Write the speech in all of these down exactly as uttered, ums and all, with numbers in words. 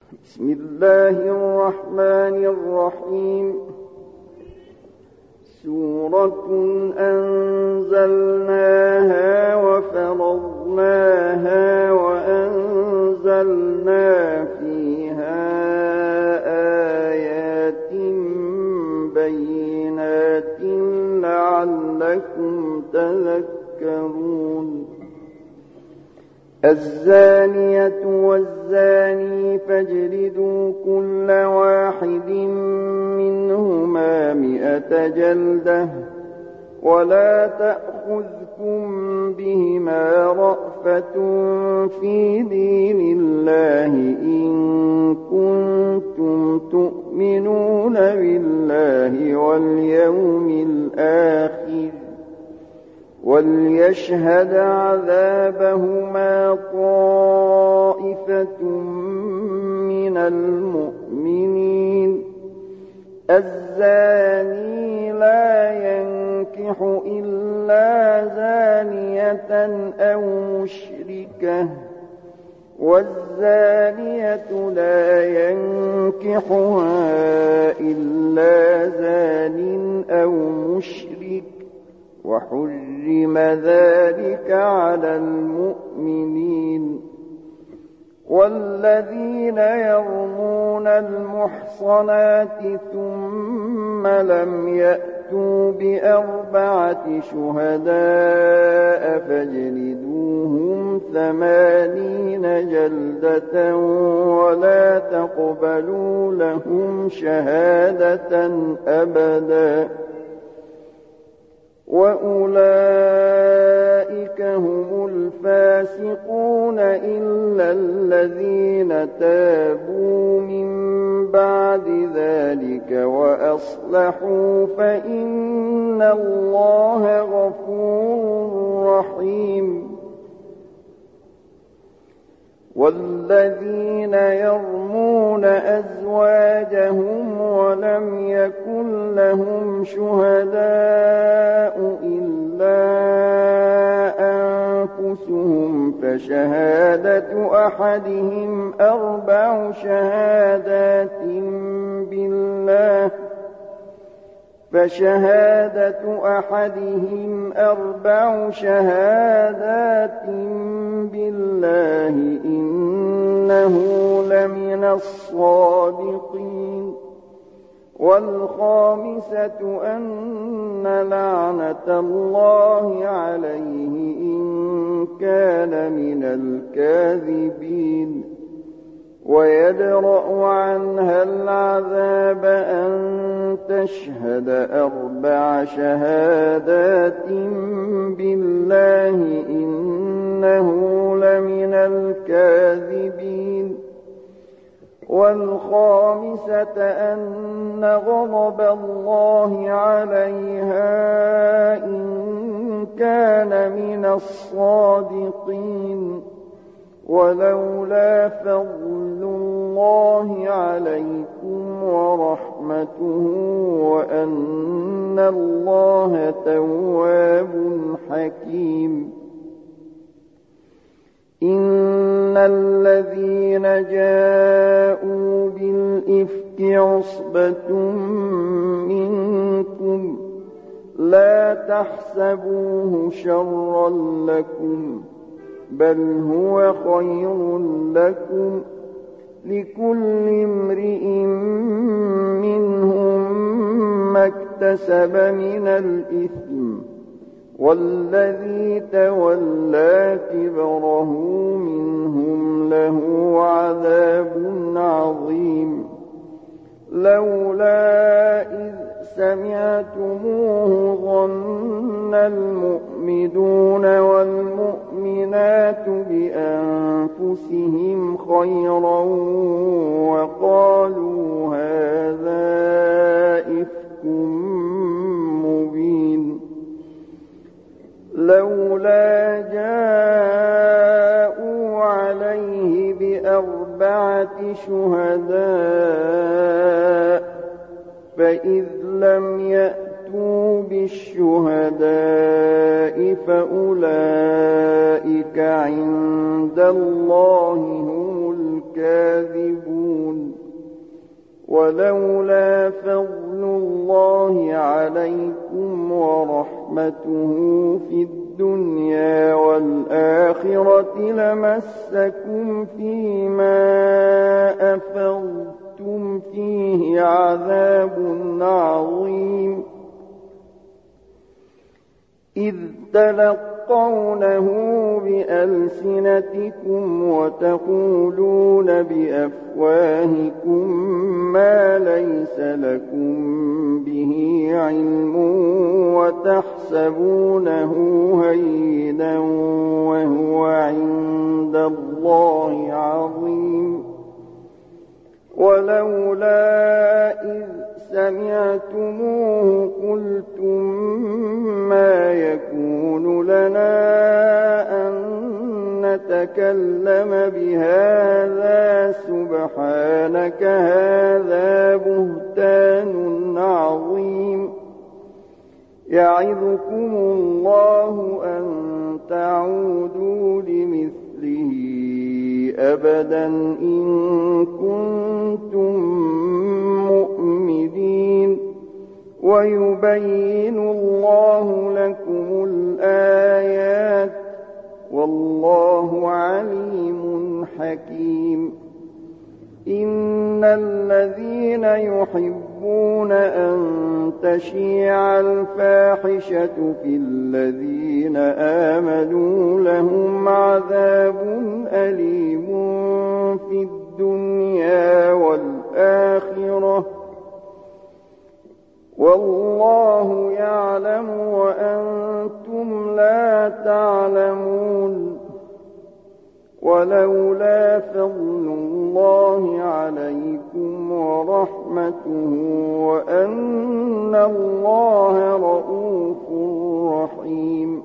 بسم الله الرحمن الرحيم. سورة أنزلناها وفرضناها وأنزلنا فيها آيات بينات لعلكم تذكرون. الزانية والزاني فاجلدوا كل واحد منهما مئة جلدة ولا تأخذكم بهما رأفة في دين الله إن كنتم تؤمنون بالله واليوم الآخر وليشهد عذابهما طائفة من المؤمنين. الزاني لا ينكح إلا زانية أو مشركة والزانية لا ينكحها إلا زان أو مشرك وحرم ذلك على المؤمنين. والذين يرمون المحصنات ثم لم يأتوا بأربعة شهداء فاجلدوهم ثمانين جلدة ولا تقبلوا لهم شهادة أبدا وأولئك هم الفاسقون إلا الذين تابوا من بعد ذلك وأصلحوا فإن الله غفور رحيم. والذين يرمون أزواجهم ولم يكن لهم شهداء إلا أنفسهم فشهادة أحدهم أربع شهادات بالله فشهادة أحدهم أربع شهادات بالله إنه لمن الصادقين. والخامسة أن لعنة الله عليه إن كان من الكاذبين. ويدرأ عنها العذاب أن تشهد أربع شهادات بالله إنه لمن الكاذبين. والخامسة أن غضب الله عليها إن كان من الصادقين. ولولا فضل الله عليكم ورحمته وأن الله تواب حكيم. إن الذين جاءوا بالإفك عصبة منكم لا تحسبوه شرا لكم بل هو خير لكم لكل امرئ منهم ما اكتسب من الإثم والذي تولى كبره منهم له عذاب عظيم. لولا إذ سمعتموه ظن المؤمنون والمؤمنات بأنفسهم خيرا وقالوا هذا إفك مبين. لولا جاءوا عليه بأربعة شهداء فإذ لم يأتوا بالشهداء فأولئك عند الله هم الكاذبون ولولا فضل الله عليكم ورحمته في الدنيا والآخرة لمسكم فيما أفضتم فيه عذاب عظيم إذ تلقونه بألسنتكم وتقولون بأفواهكم ما ليس لكم به علم وتحسبونه هينا وهو عند الله عظيم ولولا إذ سمعتموه قلتم ما يكون لنا أن نتكلم بهذا سبحانك هذا بهتان عظيم يعظكم الله أن تعودوا لمثله أبدا إن كنتم مؤمنين ويبين الله لكم الآيات والله عليم حكيم إن الذين يحبون أن تشيع الفاحشة في الذين آمنوا لهم عذاب أليم في الدنيا والآخرة والله يعلم وأنتم لا تعلمون ولولا فضل الله عليكم ورحمته وأن الله رءوف رحيم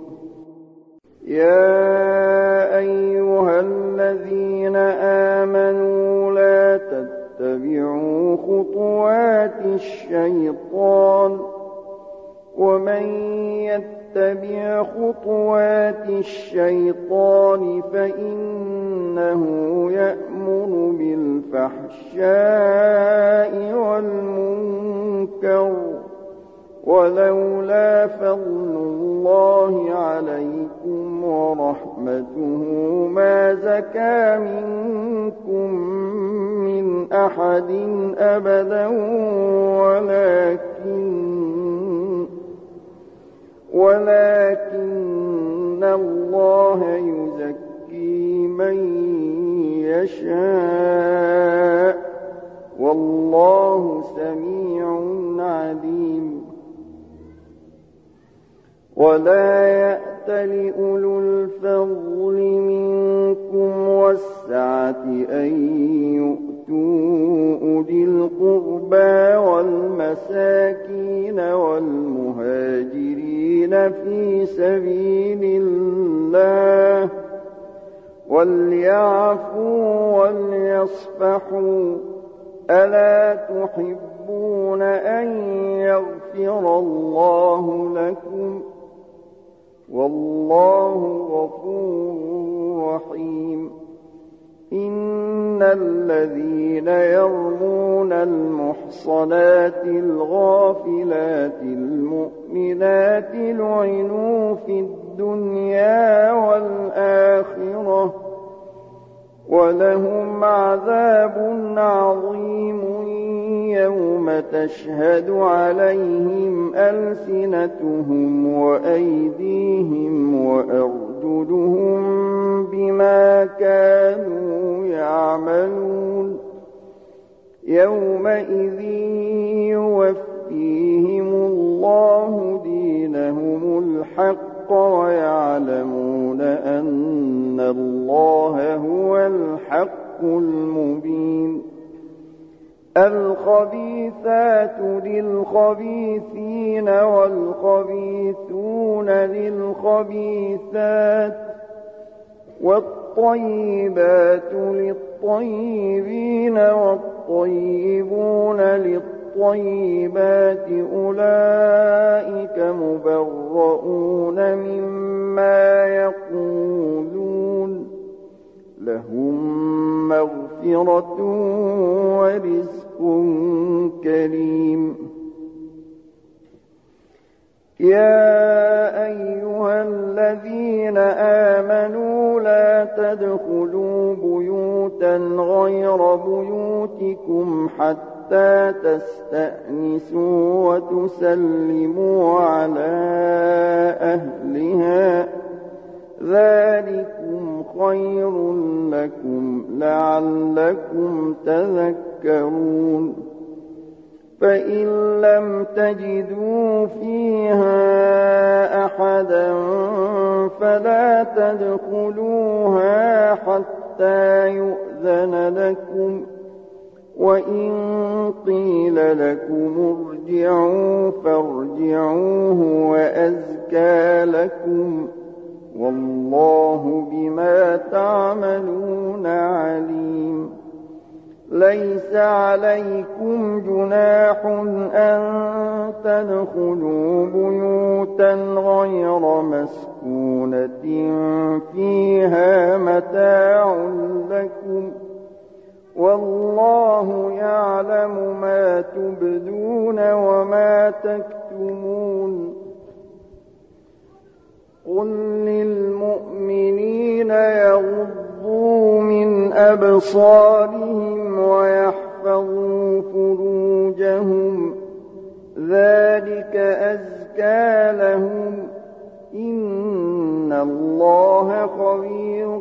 يا أيها الذين آمنوا لا تتبعوا خطوات الشيطان ومن يتبع خطوات الشيطان فإنه يأمر بالفحشاء والمنكر ولولا فضل الله عليكم ورحمته ما زكى منكم من أحد أبدا ولكن ولكن الله يزكي من يشاء والله سميع عليم ولا يأتل أولو الفضل منكم والسعة أن يؤتوا أولي القربى والمساكين والمهاجرين في سبيل الله وليعفوا وليصفحوا ألا تحبون أن يغفر الله لكم والله غفور رحيم إن الذين يرمون المحصنات الغافلات المؤمنات لعنوا في الدنيا والآخرة ولهم عذاب عظيم يوم تشهد عليهم ألسنتهم وأيديهم وأرجلهم بما كانوا يعملون يومئذ يوفيهم الله دينهم الحق ويعلمون أن الله هو الحق المبين الخبيثات للخبيثين والخبيثون للخبيثات والطيبات للطيبين والطيبون للطيبات أولئك مبرؤون مما يقولون لهم مغفرة مغفرة ورزق كريم. يا أيها الذين آمنوا لا تدخلوا بيوتا غير بيوتكم حتى تستأنسوا وتسلموا على أهلها ذلكم خير لكم لعلكم تذكرون. فإن لم تجدوا فيها أحدا فلا تدخلوها حتى يؤذن لكم، وإن قيل لكم ارجعوا فارجعوه وأزكى لكم، والله بما تعملون عليم. ليس عليكم جناح أن تدخلوا بيوتا غير مسكونة فيها متاع لكم، والله يعلم ما تبدون وما تكتمون. قل للمؤمنين يغضوا من أبصارهم ويحفظوا فروجهم ذلك أزكى لهم، إن الله خبير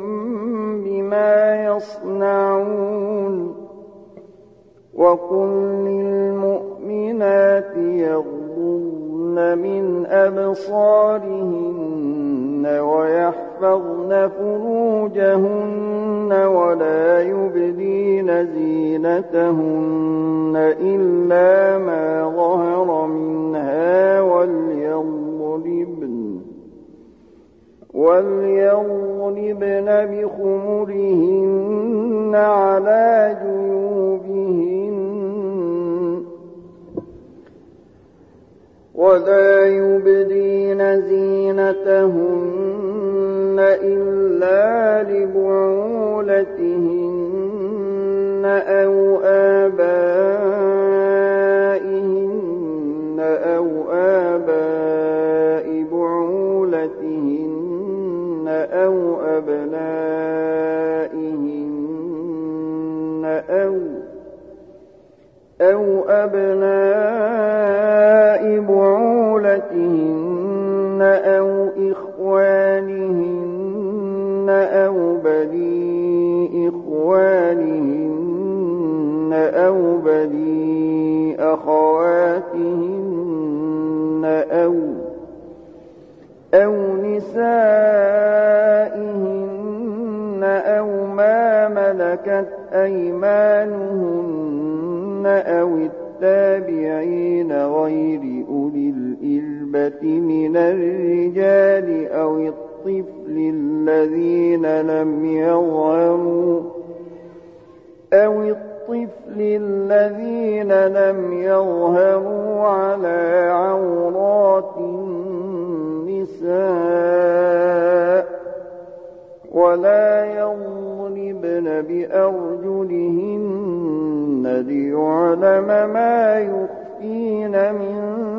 بما يصنعون. وقل للمؤمنات يغضن من أبصارهن ويحفظن فروجهن ولا يبدين زينتهن إلا ما ظهر منها وليضربن وليضربن بخمرهن على جيوبهن ولا يبدين زينتهن إلا لبعولتهن أو آبائهن أو آباء بعولتهن أو أبنائهن أو أو أبناء بعولتهن أو إخوانهن أو بني إخوانهن أو بني أخواتهن أو أو نسائهن أو ما ملكت أيمانهن أو التابعين غير أولي الإربة من الرجال أو الطفل الذين لم يظهروا أو الطفل الذين لم يظهروا على عورات النساء ولا يضربن بأرجلهن ليعلم ما يخفين من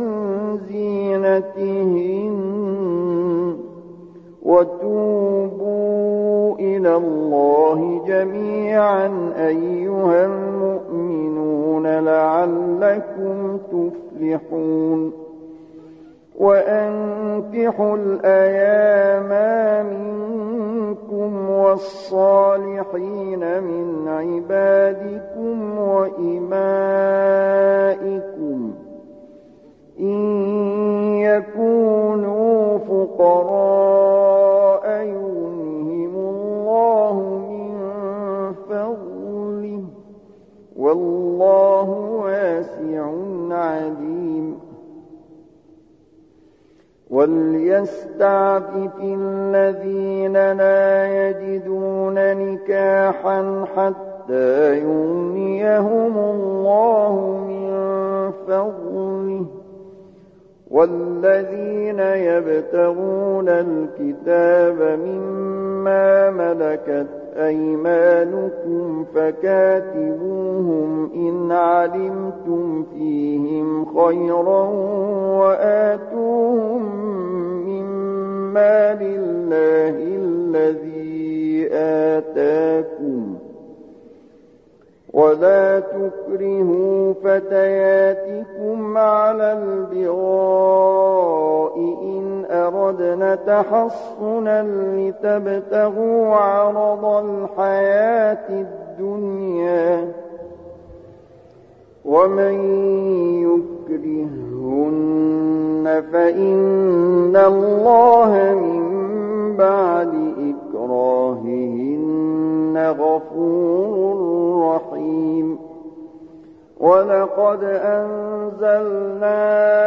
زينتهن. وتوبوا إلى الله جميعا أيها المؤمنون لعلكم تفلحون. وأنكحوا الأيام منكم والصالحين من عبادكم وإمائكم إن يكونوا فقراء يغنهم الله من فضله والله واسع عليم. وليستعفف الذين لا يجدون نكاحا حتى يغنيهم الله من فضله والذين يبتغون الكتاب مما ملكت أيمانكم علمتم فيهم خيرا وآتوهم مما لله الذي آتاكم ولا تكرهوا فتياتكم على البغاء إن أردنا تحصنا لتبتغوا عرض الحياة الدنيا ومن يكرهن فإن الله من بعد إكراههن غفور رحيم ولقد أنزلنا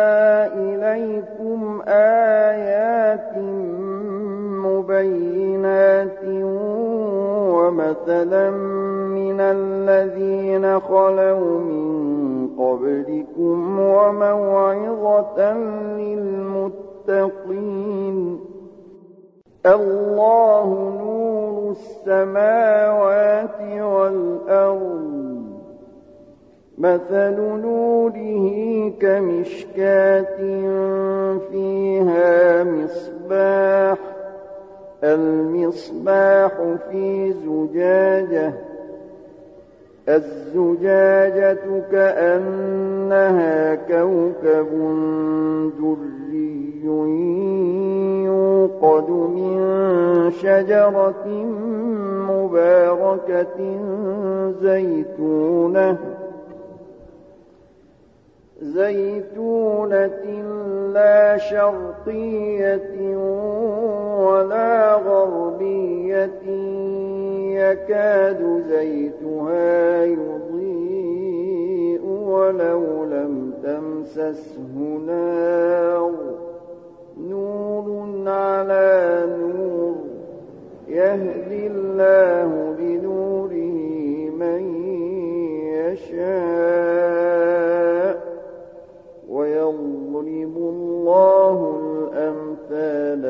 إليكم آيات مبينات ومثلا من الذين خلوا من قبلكم وموعظة للمتقين الله نور السماوات والأرض مثل نوره كمشكاة فيها مصباح المصباح في زجاجة الزجاجة كأنها كوكب دري يوقد من شجرة مباركة زيتونة زيتونة لا شرقية ولا غربية يكاد زيتها يضيء ولو لم تمسسه نار نور على نور يهدي الله لنوره من يشاء ويضرب الله الأمثال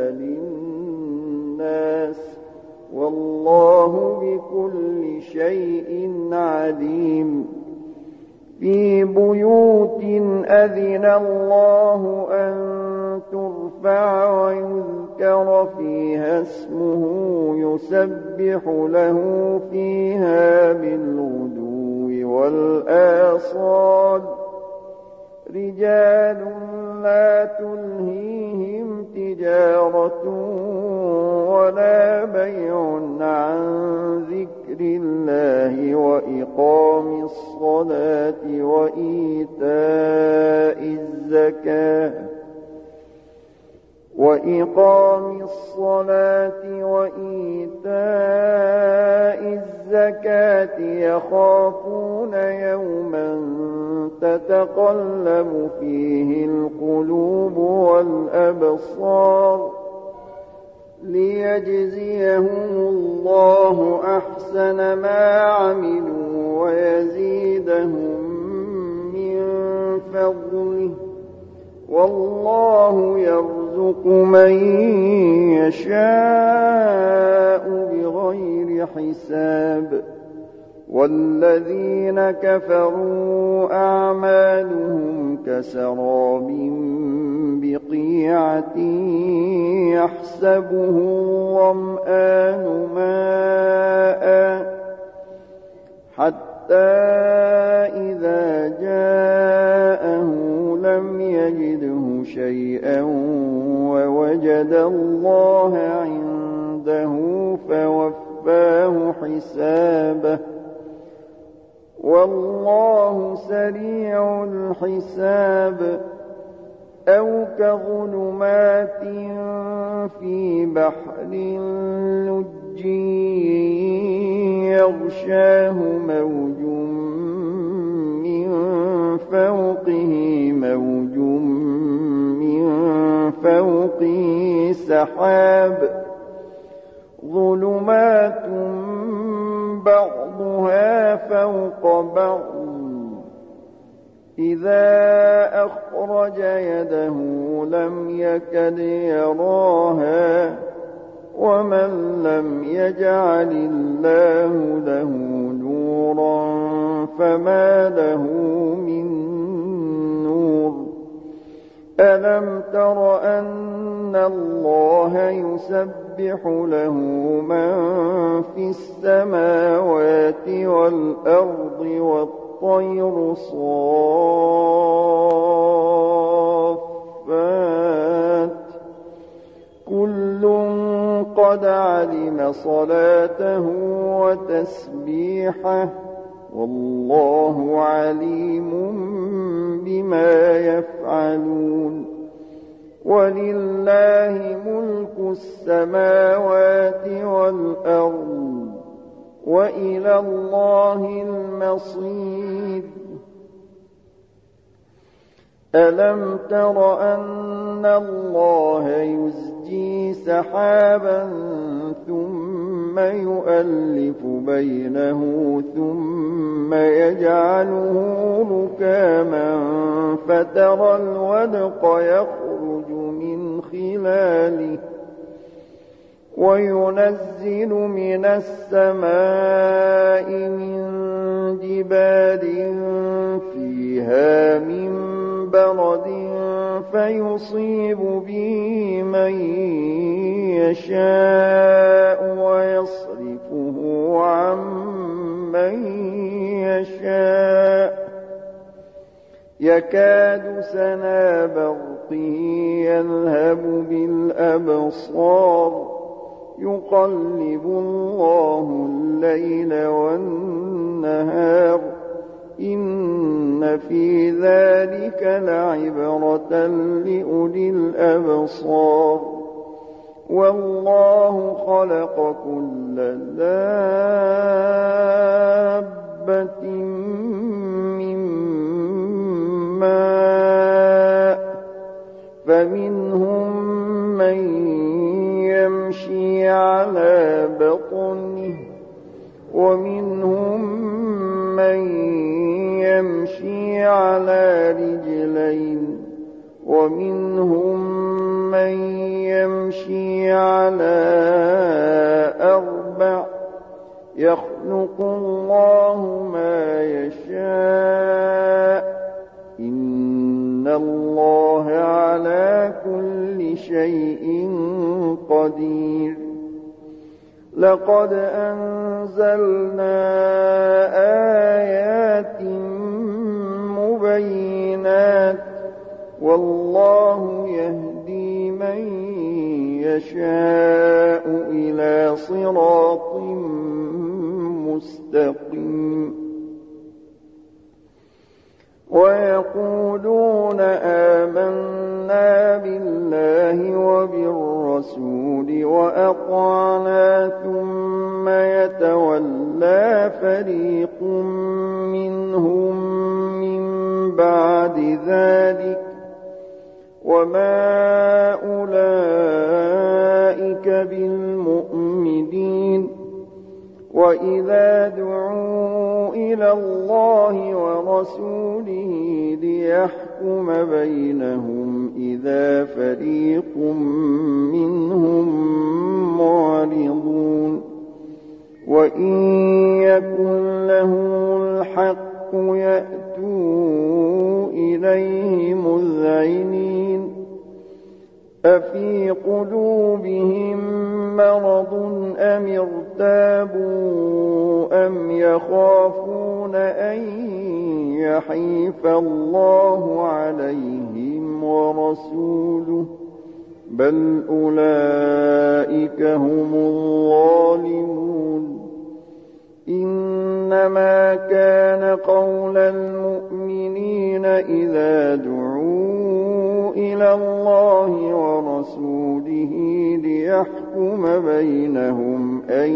للناس والله بكل شيء عليم في بيوت أذن الله أن ترفع ويذكر فيها اسمه يسبح له فيها بالغدو والآصال رجال لا تلهيهم تجارة ولا بيع عن ذكر الله وإقام الصلاة وإيتاء الزكاة وإقام الصلاة وإيتاء الزكاة يخافون يوما تتقلب فيه القلوب والأبصار ليجزيهم الله أحسن ما عملوا ويزيدهم من فضله والله يرزق من يشاء بغير حساب والذين كفروا أعمالهم كسراب بقيعة يحسبه الظمآن ماء حتى إذا جاءه لم يجده شيئا ووجد الله عنده فوفاه حسابه والله سريع الحساب أو كظلمات في بحر لج يغشاه موج من فوقه موج من فوقه سحاب ظلمات بعضها فوق بعض إذا أخرج يده لم يكد يراها ومن لم يجعل الله له نورا فما له من نور ألم تر أن الله يسبح له من في السماوات والأرض والطير صافات كل قد علم صلاته وتسبيحه والله عليم بما يفعلون ولله ملك السماوات والأرض وإلى الله المصير ألم تر أن الله يزجي سحابا ثم يؤلف بينه ثم يجعله ركاما فترى الودق يخرج من خلاله وينزل من السماء من جبال فيها من برد فيصيب به من يشاء ويصرفه عن من يشاء يكاد سنا برقه يذهب بالأبصار يقلب الله الليل والنهار إن في ذلك لعبرة لأولي الأبصار والله خلق كل دابة من ماء فمنهم من يمشي على بطنه ومنهم من يمشي على رجلين ومنهم من يمشي على أربع يخلق الله ما يشاء إن الله على كل شيء قدير لقد أنزلنا آيات مبينات والله يهدي من يشاء إلى صراط مستقيم ويقولون آمنا بالله وبالرسول وأطعنا ثم يتولى فريق منهم من بعد ذلك وما أولئك بالمؤمنين وإذا دعوا إلى الله ورسوله ليحكم بينهم إذا فريق منهم معرضون وإن يكن لهم الحق يأتوا إليه مذعنين أفي قلوبهم مرض أم ارتابوا أم يخافون أن يحيف الله عليهم ورسوله بل أولئك هم الظالمون إنما كان قول المؤمنين إذا دعوا إلى الله ورسوله ليحكم بينهم أن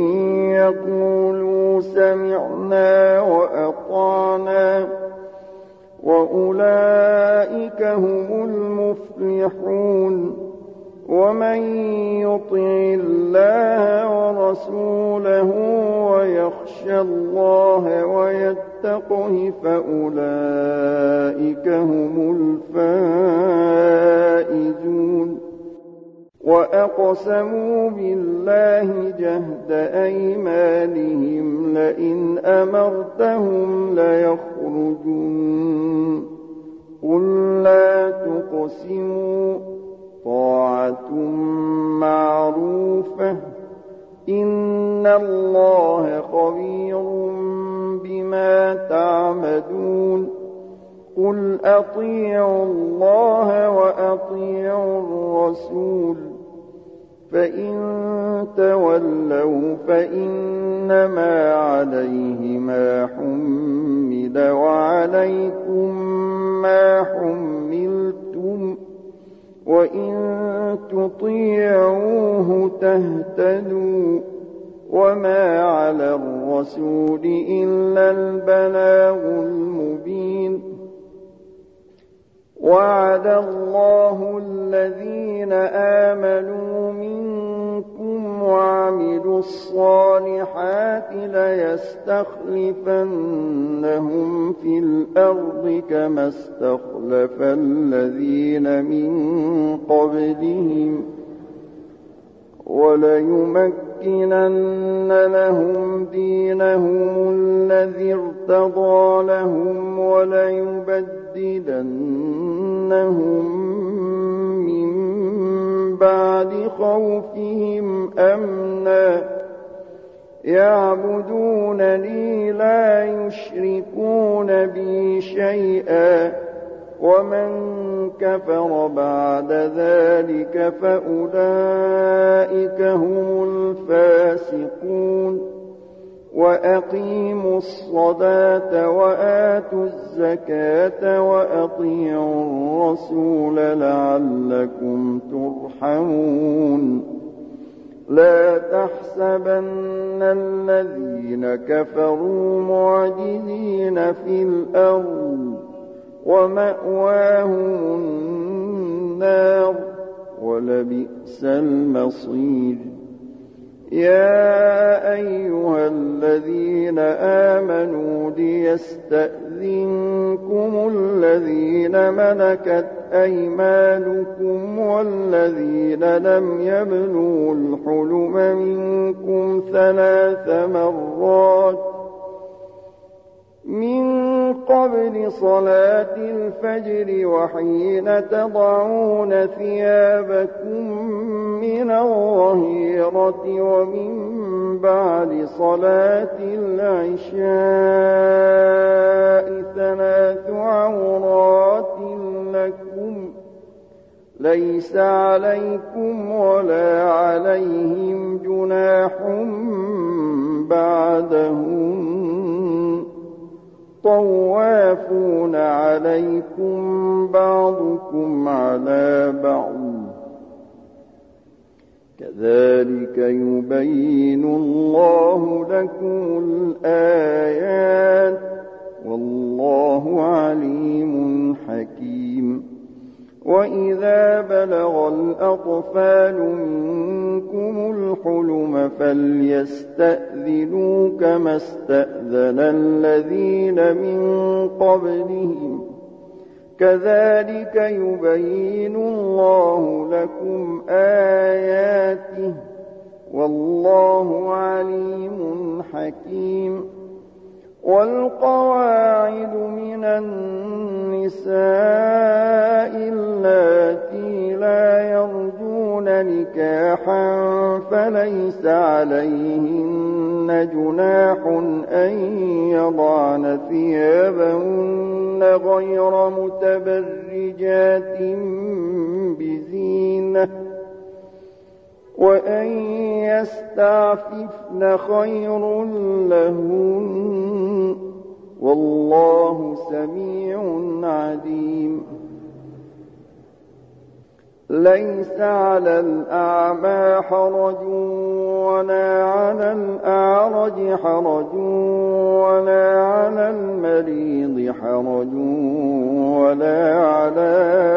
يقولوا سمعنا وأطعنا وأولئك هم المفلحون ومن يطع الله ورسوله ويخشى الله ويتقه فأولئك هم الفائزون وأقسموا بالله جهد أيمانهم لئن أمرتهم ليخرجون قل لا تقسموا طاعة معروفة إن الله خبير بما تعملون قل أطيعوا الله وأطيعوا الرسول فإن تولوا فإنما عليه ما حمل وعليكم ما حملتم وإن تطيعوه تهتدوا وما على الرسول إلا البلاغ المبين وعد الله الذين آمنوا منكم وعملوا الصالحات ليستخلفنهم في الأرض كما استخلف الذين من قبلهم وليمكنن لهم دينهم الذي ارتضى لهم وليبدلنهم من بعد خوفهم أمنا يعبدونني لا يشركون بي شيئا ومن كفر بعد ذلك فأولئك هم الفاسقون وأقيموا الصلاة وآتوا الزكاة وأطيعوا الرسول لعلكم ترحمون لا تحسبن الذين كفروا معجزين في الأرض ومأواهم النار ولبئس المصير يا أيها الذين آمنوا ليستأذنكم الذين ملكت أيمانكم والذين لم يبلغوا الحلم منكم ثلاث مرات من قبل صلاة الفجر وحين تضعون ثيابكم من الظهيرة ومن بعد صلاة العشاء ثلاث عورات لكم ليس عليكم ولا عليهم جناح بعدهم طوافون عليكم بعضكم على بعض كذلك يبين الله لكم الآيات والله عليم حكيم وإذا بلغ الأطفال منكم الحلم فليستأذنوا كما استأذن الذين من قبلهم كذلك يبين الله لكم آياته والله عليم حكيم والقواعد من النساء اللاتي لا يرجون نكاحا فليس عليهن جناح أن يضعن ثيابهن غير متبرجات بزينة وأن يستعففن خير لهن والله سميع عليم ليس على الأعمى حرج ولا على الأعرج حرج ولا على المريض حرج ولا على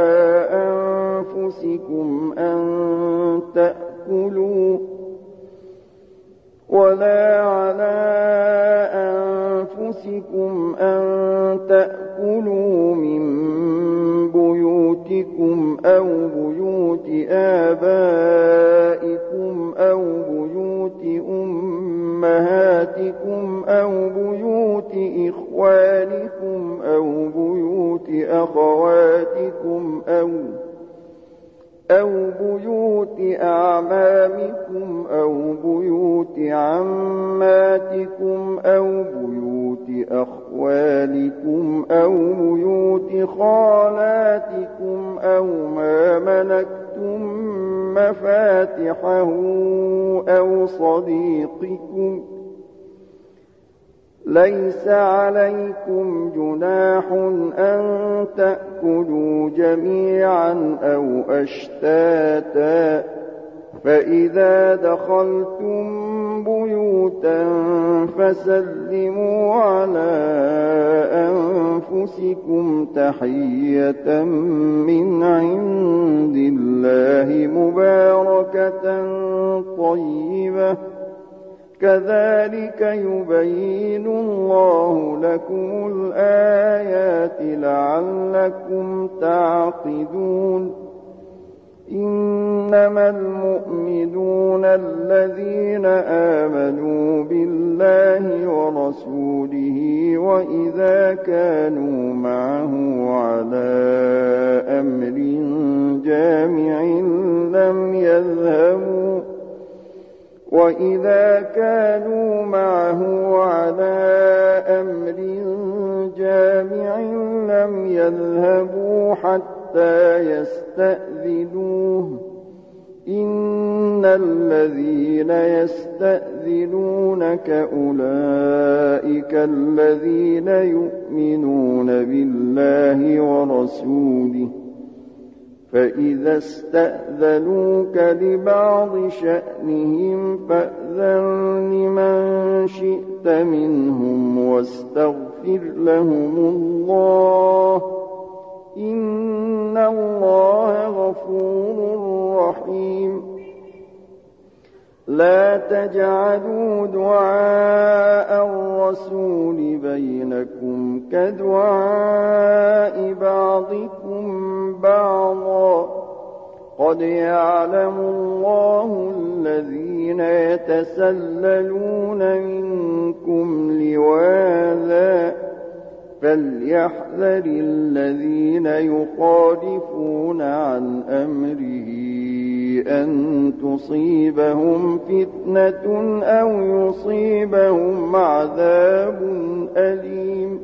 أنفسكم أن تأكلوا ولا على أنفسكم أن تأكلوا من بيوتكم أو بيوت آبائكم أزواجكم أو بيوت أخواتكم أو أو بيوت أعمامكم أو بيوت عماتكم أو بيوت أخوالكم أو بيوت خالاتكم أو ما ملكتم مفاتحه أو صديقكم. ليس عليكم جناح أن تأكلوا جميعا أو أشتاتا، فإذا دخلتم بيوتا فسلموا على أنفسكم تحية من عند الله مباركة طيبة، كذلك يبين الله لكم الآيات لعلكم تعقلون. إنما المؤمنون الذين آمنوا بالله ورسوله وإذا كانوا معه على أمر جامع لم يذهبوا وإذا كانوا معه على أمر جامع لم يذهبوا حتى يستأذنوه. إن الذين يستأذنونك أولئك الذين يؤمنون بالله ورسوله، فإذا استأذنوك لبعض شأنهم فأذن لمن شئت منهم واستغفر لهم الله، إن الله غفور رحيم. لا تجعلوا دعاء الرسول بينكم كدعاء بعضكم بعضا، قد يعلم الله الذين يتسللون منكم لواذا، فليحذر الذين يخالفون عن أمره أن تصيبهم فتنة أو يصيبهم عذاب أليم.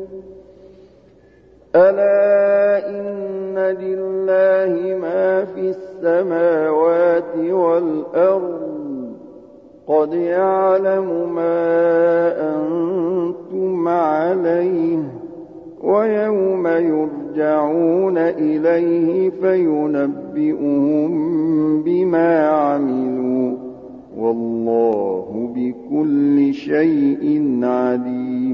ألا إن لله ما في السماوات والأرض، قد يعلم ما أنتم عليه، ويوم يرجعون إليه فينبئهم بما عملوا، والله بكل شيء عليم.